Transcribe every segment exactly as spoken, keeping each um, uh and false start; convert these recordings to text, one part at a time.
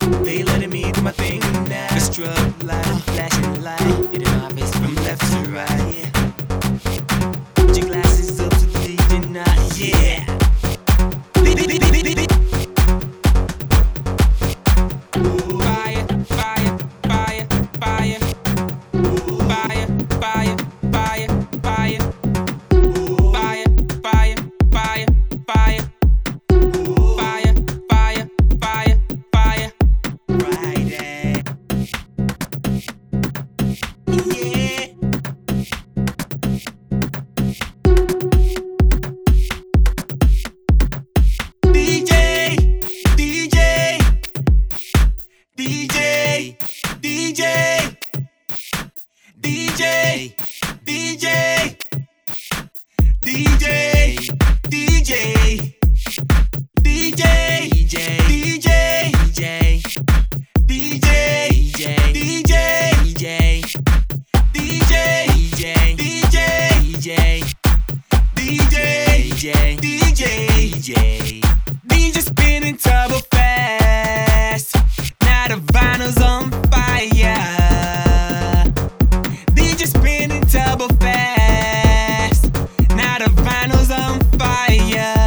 They letting me do my thing now. The strobe light, flashing light, hitting my face from left to right. Put your glasses up to the D J now, yeah. Fire, fire, fire, fire. Fire, fire, fire, fire. Fire, fire, fire, fire. Fire, fire, fire, fire. Friday. Yeah. D J, D J, D J, D J, D J, D J, D J, D J, D J, DJ, DJ, DJ, DJ, DJ, DJ, DJ, DJ, DJ, DJ, DJ, DJ, DJ spinning turbo fast. Now the vinyl's on fire. D J spinning turbo fast. Now the vinyl's on fire.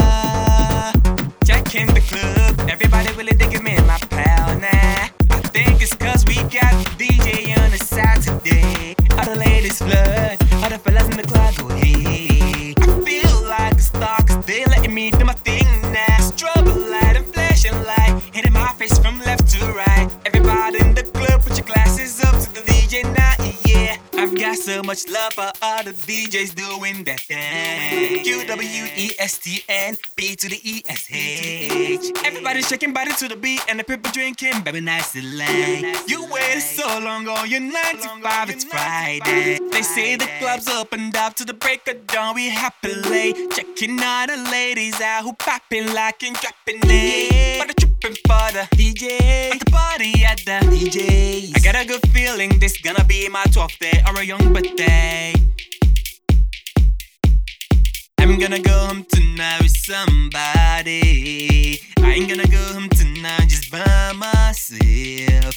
Jack in the club, everybody really digging me, my pal. Nah, I think it's cause we got D J on a Saturday. All the ladies flirt, all the fellas in the club go hey. I feel like a star cause they letting me do my thing now. Strobe light and flashing light, hitting my face from left to right. Everybody in the club, put your glasses up to the D J now, yeah. I've got so much love for all the D Js doing that thing. Q W E S T N, B to the E S H. Everybody shaking body to the beat and the people drinking, baby, nice and late. You waited so long on your nine to five, it's Friday. They say the club's opened up to the break of dawn, we happily checking all the ladies out who popping, locking, dropping it. For the tripping for the D J, at the party at the D Js. I got a good feeling this gonna be my twelfth day or a young birthday. I'm gonna go home tonight with somebody. I ain't gonna go home tonight just by myself.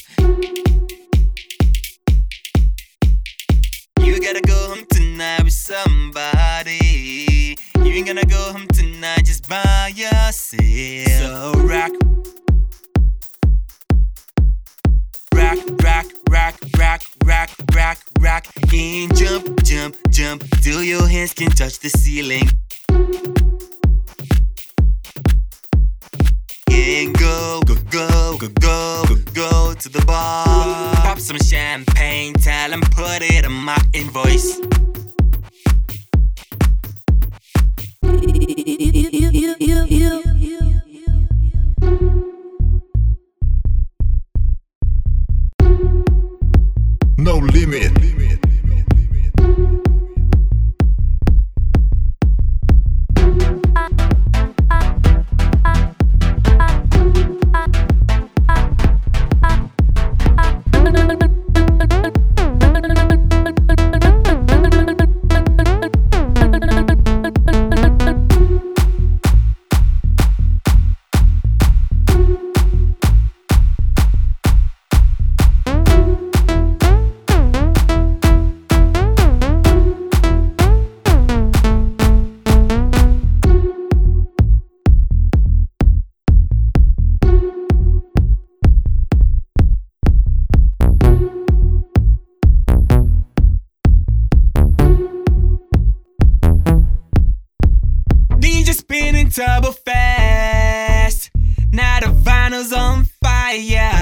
You gotta go home tonight with somebody. You ain't gonna go home tonight just by yourself. So rock, rock, rock, rock, rock, rock, rock, rock, and jump, jump, jump till your hands can touch the ceiling. And go, go, go, go, go, go, go to the bar. Pop some champagne, tell 'em put it on my invoice. No limit. Spinning turbo fast. Now the vinyl's on fire.